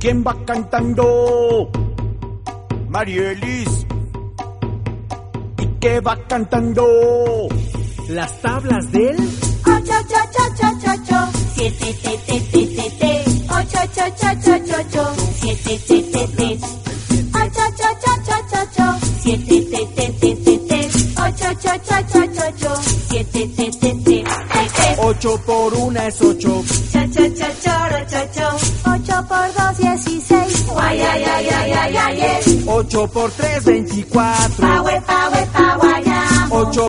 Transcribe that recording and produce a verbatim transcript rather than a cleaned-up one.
¿Quién va cantando? Marielis. ¿Y qué va cantando? Las tablas del ocho, ocho, ocho, ocho, ocho, siete, te, te, te, te, te, ocho, ocho, ocho, ocho, ocho, siete, te, te, te, ocho, ocho, ocho, ocho, ocho, siete, te, te, te, te, te, ocho, ocho, ocho, ocho, ocho, siete, te, te, te, te, te. Ocho por una es ocho. Cha, cha, cha, choro, cho, cho. Ocho por dos, dieciséis. Guay, ay, ay, ay, ay, ay, ay. Ocho por tres, veinticuatro. Pa, we, pa, we, pa, guayamo. Ocho